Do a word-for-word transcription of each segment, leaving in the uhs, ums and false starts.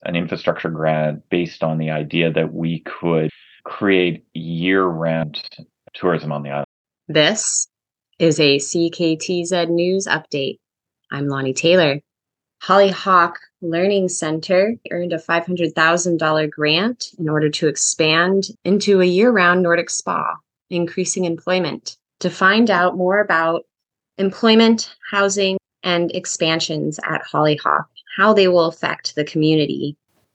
an infrastructure grant based on the idea that we could create year-round tourism on the island. This is a C K T Z News update. I'm Lonnie Taylor. Hollyhock Learning Center earned a five hundred thousand dollars grant in order to expand into a year-round Nordic spa, increasing employment. To find out more about employment, housing, and expansions at Hollyhock, how they will affect the community.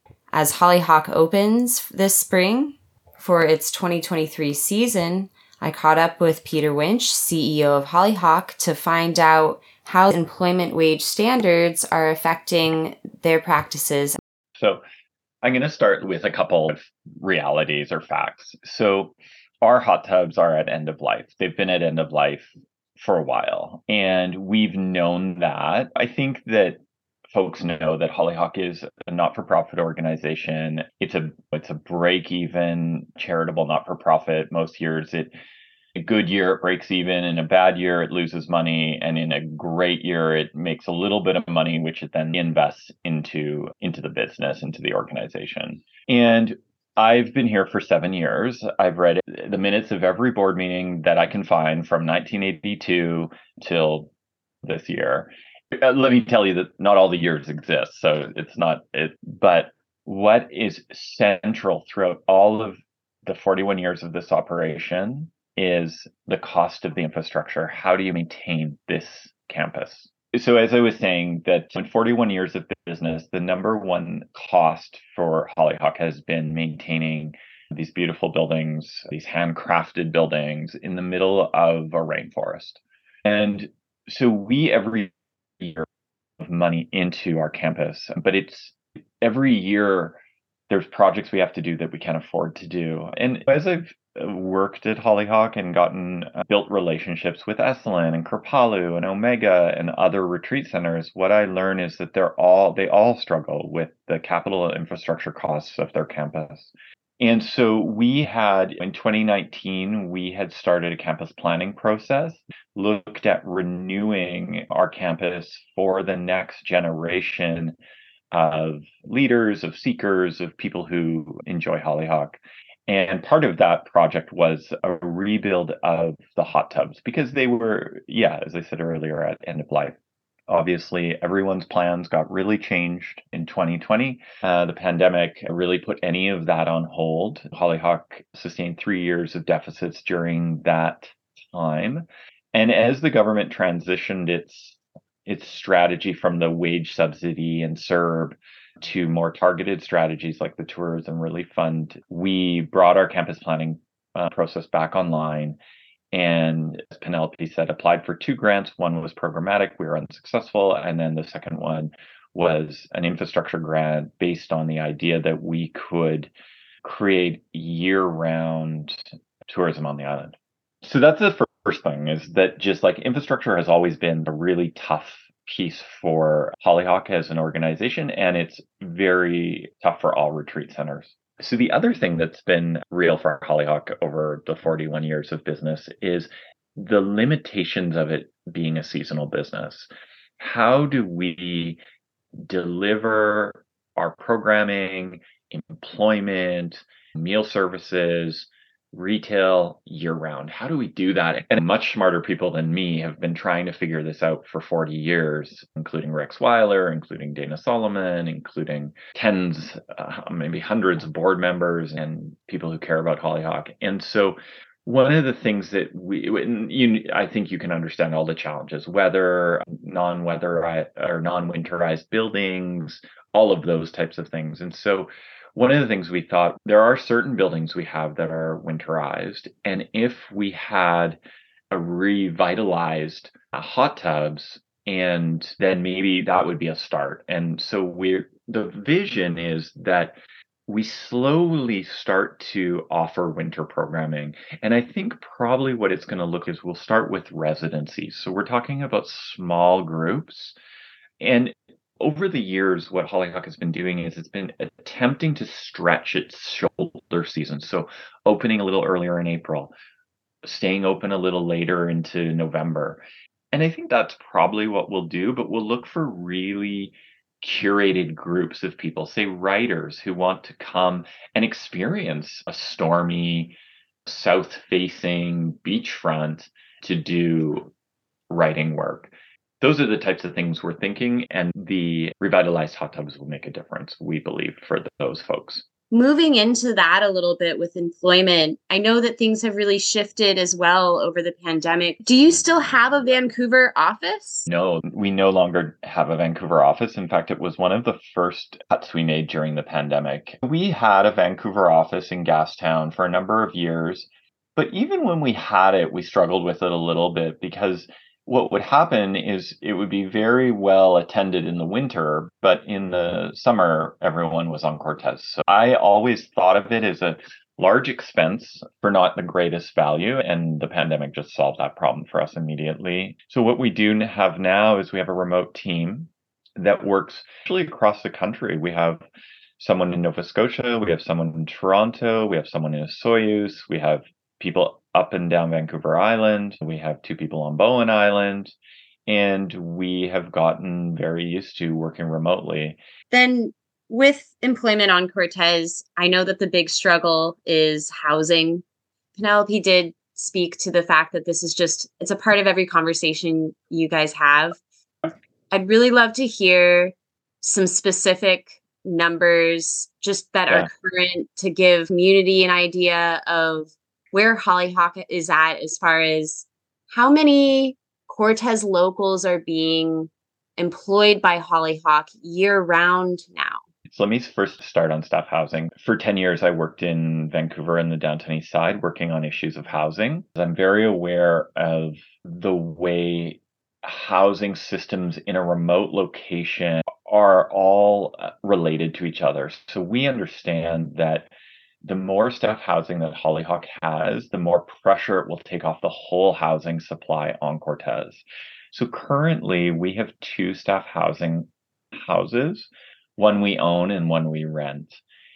As Hollyhock opens this spring for its twenty twenty-three season, I caught up with Peter Winch, C E O of Hollyhock, to find out how employment wage standards are affecting their practices. So I'm going to start with a couple of realities or facts. So our hot tubs are at end of life. They've been at end of life for a while, and we've known that. I think that folks know that Hollyhock is a not-for-profit organization. It's a it's a break-even charitable not-for-profit. Most years it a good year it breaks even, in a bad year it loses money, and in a great year it makes a little bit of money, which it then invests into into the business, into the organization. And I've been here for seven years. I've read the minutes of every board meeting that I can find from nineteen eighty-two till this year. Uh, let me tell you that not all the years exist, so it's not it. But what is central throughout all of the forty-one years of this operation is the cost of the infrastructure. How do you maintain this campus? So as I was saying, that in forty-one years of business, the number one cost for Hollyhock has been maintaining these beautiful buildings, these handcrafted buildings in the middle of a rainforest. And so we every year of money into our campus, but it's every year there's projects we have to do that we can't afford to do. And as I've worked at Hollyhock and gotten uh, built relationships with Esalen and Kripalu and Omega and other retreat centers, what I learn is that they're all they all struggle with the capital infrastructure costs of their campus. And so we had, in twenty nineteen, we had started a campus planning process, looked at renewing our campus for the next generation of leaders, of seekers, of people who enjoy Hollyhock. And part of that project was a rebuild of the hot tubs because they were, yeah, as I said earlier, at end of life. Obviously, everyone's plans got really changed in twenty twenty. Uh, the pandemic really put any of that on hold. Hollyhock sustained three years of deficits during that time. And as the government transitioned its its strategy from the wage subsidy and C E R B to more targeted strategies like the Tourism Relief Fund, we brought our campus planning uh, process back online. And as Penelope said, applied for two grants. One was programmatic, we were unsuccessful. And then the second one was an infrastructure grant based on the idea that we could create year-round tourism on the island. So that's the first thing, is that just like infrastructure has always been a really tough piece for Hollyhock as an organization, and it's very tough for all retreat centers. So the other thing that's been real for Hollyhock over the forty-one years of business is the limitations of it being a seasonal business. How do we deliver our programming, employment, meal services, retail year round? How do we do that? And much smarter people than me have been trying to figure this out for forty years, including Rex Weiler, including Dana Solomon, including tens, uh, maybe hundreds of board members and people who care about Hollyhock. And so one of the things that we, you, I think you can understand all the challenges, weather, non-weather or non-winterized buildings, all of those types of things. And so one of the things we thought, there are certain buildings we have that are winterized, and if we had a revitalized uh, hot tubs, and then maybe that would be a start. And so we're the vision is that we slowly start to offer winter programming. And I think probably what it's going to look is we'll start with residencies. So we're talking about small groups. And over the years, what Hollyhock has been doing is it's been attempting to stretch its shoulder season. So opening a little earlier in April, staying open a little later into November. And I think that's probably what we'll do, but we'll look for really curated groups of people, say writers who want to come and experience a stormy, south-facing beachfront to do writing work. Those are the types of things we're thinking, and the revitalized hot tubs will make a difference, we believe, for those folks. Moving into that a little bit with employment, I know that things have really shifted as well over the pandemic. Do you still have a Vancouver office? No, we no longer have a Vancouver office. In fact, it was one of the first cuts we made during the pandemic. We had a Vancouver office in Gastown for a number of years, but even when we had it, we struggled with it a little bit because what would happen is it would be very well attended in the winter, but in the summer, everyone was on Cortes. So I always thought of it as a large expense for not the greatest value, and the pandemic just solved that problem for us immediately. So what we do have now is we have a remote team that works actually across the country. We have someone in Nova Scotia, we have someone in Toronto, we have someone in Osoyoos, we have people up and down Vancouver Island. We have two people on Bowen Island, and we have gotten very used to working remotely. Then with employment on Cortes, I know that the big struggle is housing. Penelope did speak to the fact that this is just, it's a part of every conversation you guys have. I'd really love to hear some specific numbers just that yeah. are current to give community an idea of where Hollyhock is at as far as how many Cortes locals are being employed by Hollyhock year round now. So let me first start on staff housing. For ten years, I worked in Vancouver and the Downtown East Side working on issues of housing. I'm very aware of the way housing systems in a remote location are all related to each other. So we understand that the more staff housing that Hollyhock has, the more pressure it will take off the whole housing supply on Cortes. So currently, we have two staff housing houses, one we own and one we rent.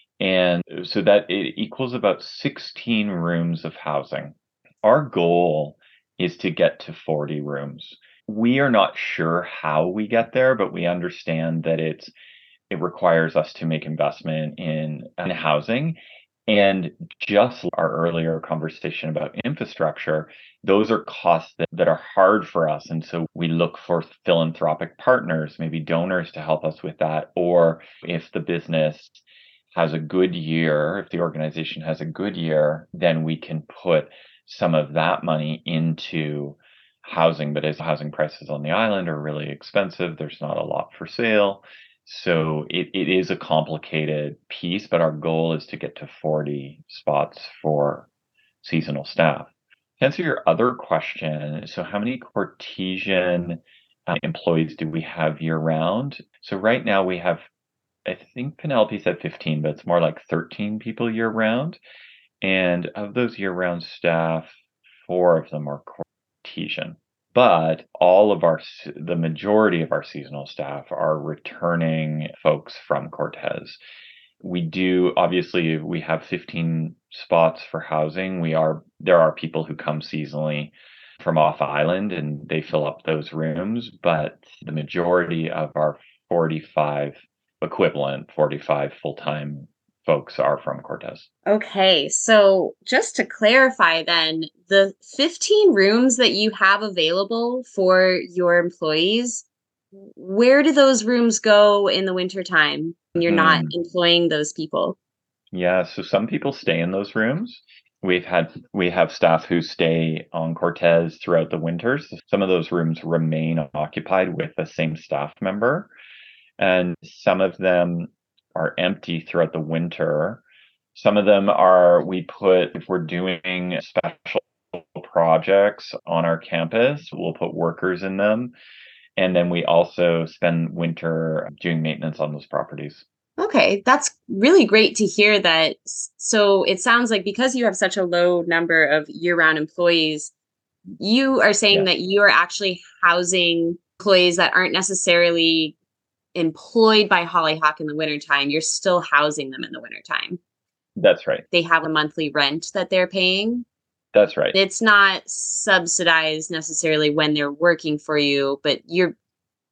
And so that it equals about sixteen rooms of housing. Our goal is to get to forty rooms. We are not sure how we get there, but we understand that it's it requires us to make investment in, in housing. And just our earlier conversation about infrastructure, those are costs that, that are hard for us. And so we look for philanthropic partners, maybe donors to help us with that. Or if the business has a good year, if the organization has a good year, then we can put some of that money into housing. But as housing prices on the island are really expensive, there's not a lot for sale. So it, it is a complicated piece, but our goal is to get to forty spots for seasonal staff. To answer your other question, so how many Cortesian uh, employees do we have year round? So right now we have, I think Penelope said fifteen, but it's more like thirteen people year round. And of those year round staff, four of them are Cortesian. But all of our, the majority of our seasonal staff are returning folks from Cortes. We do, obviously, we have fifteen spots for housing. We are, there are people who come seasonally from off island and they fill up those rooms, but the majority of our forty-five equivalent, forty-five full-time folks are from Cortes. Okay, so just to clarify then, the fifteen rooms that you have available for your employees, where do those rooms go in the wintertime when you're mm. not employing those people? Yeah, so some people stay in those rooms. We've had we have staff who stay on Cortes throughout the winters. Some of those rooms remain occupied with the same staff member, and some of them are empty throughout the winter. Some of them are, we put, if we're doing special projects on our campus, we'll put workers in them. And then we also spend winter doing maintenance on those properties. Okay, that's really great to hear that. So it sounds like because you have such a low number of year-round employees, you are saying yeah. that you are actually housing employees that aren't necessarily employed by Hollyhock in the wintertime. You're still housing them in the wintertime. That's right. They have a monthly rent that they're paying. That's right. It's not subsidized necessarily when they're working for you, but you're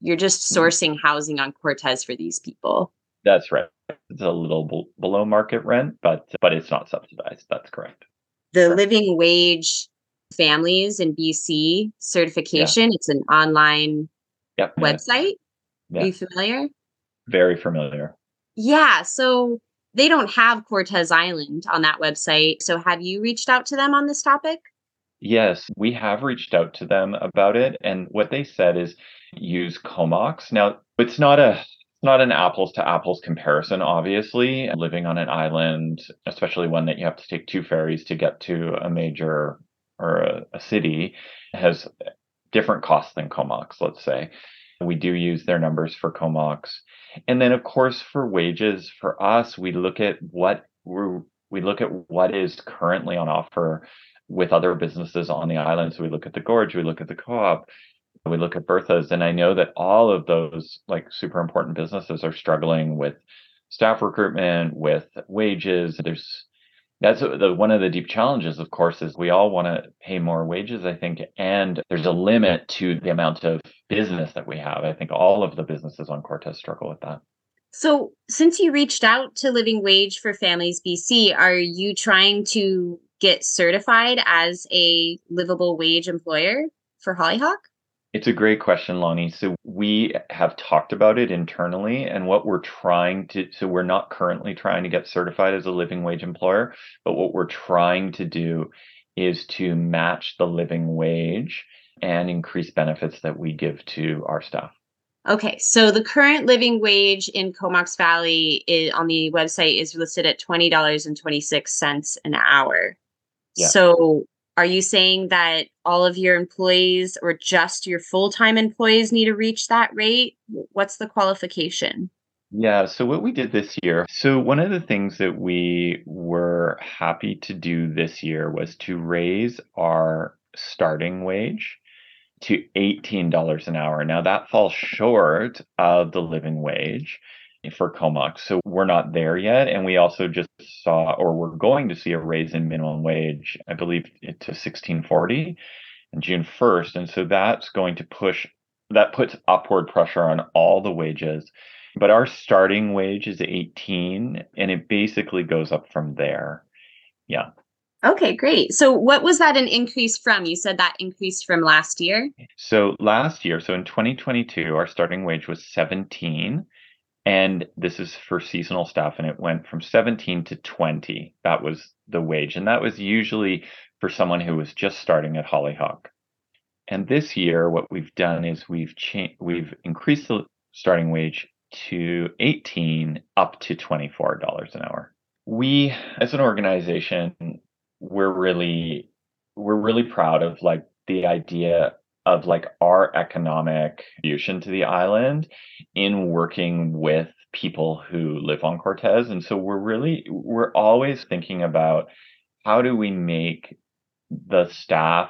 You're just sourcing housing on Cortez for these people. That's right. It's a little b- below market rent, but but it's not subsidized. That's correct. The Sure. Living Wage Families in B C Yeah. certification, it's an online Yep. Yeah. website. Are Yeah. you familiar? Very familiar. Yeah, so they don't have Cortez Island on that website. So have you reached out to them on this topic? Yes, we have reached out to them about it, and what they said is use Comox. Now, it's not a it's not an apples to apples comparison, obviously. Living on an island, especially one that you have to take two ferries to get to a major or a, a city, has different costs than Comox, let's say. We do use their numbers for Comox. And then of course for wages, for us, we look at what we're we look at what is currently on offer with other businesses on the island. So we look at the Gorge, we look at the Co-op, we look at Bertha's, and I know that all of those like super important businesses are struggling with staff recruitment, with wages. There's that's the one of the deep challenges, of course, is we all want to pay more wages, I think, and there's a limit to the amount of business that we have. I think all of the businesses on Cortez struggle with that. So, since you reached out to Living Wage for Families B C, are you trying to get certified as a livable wage employer for Hollyhock? It's a great question, Lonnie. So we have talked about it internally, and what we're trying to, so we're not currently trying to get certified as a living wage employer, but what we're trying to do is to match the living wage and increase benefits that we give to our staff. Okay, so the current living wage in Comox Valley is, on the website is listed at twenty dollars and twenty-six cents an hour. Yeah. So are you saying that all of your employees or just your full-time employees need to reach that rate? What's the qualification? Yeah, so what we did this year, so one of the things that we were happy to do this year was to raise our starting wage to eighteen dollars an hour. Now that falls short of the living wage for Comox. So we're not there yet. And we also just saw, or we're going to see a raise in minimum wage, I believe it to sixteen forty on June first. And so that's going to push, that puts upward pressure on all the wages. But our starting wage is eighteen and it basically goes up from there. Yeah. Okay, great. So what was that an increase from? You said that increased from last year? So last year, so in twenty twenty-two, our starting wage was seventeen. And this is for seasonal staff, and it went from seventeen to twenty. That was the wage. And that was usually for someone who was just starting at Hollyhock. And this year, what we've done is we've changed, we've increased the starting wage to eighteen up to twenty-four dollars an hour. We, as an organization, we're really, we're really proud of like the idea of like our economic contribution to the island in working with people who live on Cortez. And so we're really, we're always thinking about how do we make the staff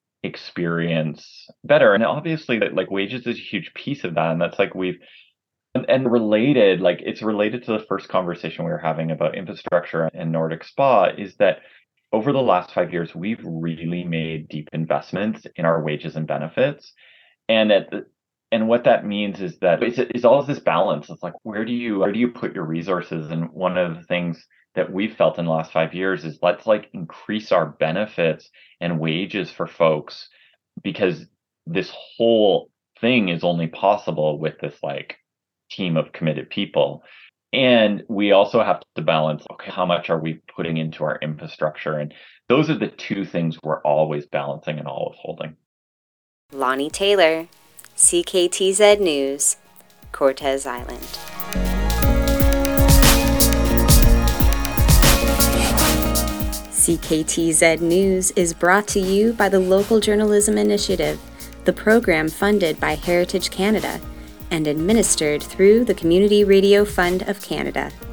experience better? And obviously like wages is a huge piece of that. And that's like we've, and, and related, like it's related to the first conversation we were having about infrastructure and Nordic Spa is that over the last five years, we've really made deep investments in our wages and benefits. And at the, and what that means is that it's, it's all this balance. It's like, where do you, where do you put your resources? And one of the things that we've felt in the last five years is let's like increase our benefits and wages for folks, because this whole thing is only possible with this like team of committed people. And we also have to balance, okay, how much are we putting into our infrastructure? And those are the two things we're always balancing and always holding. Lonnie Taylor, C K T Z News, Cortez Island. C K T Z News is brought to you by the Local Journalism Initiative, the program funded by Heritage Canada and administered through the Community Radio Fund of Canada.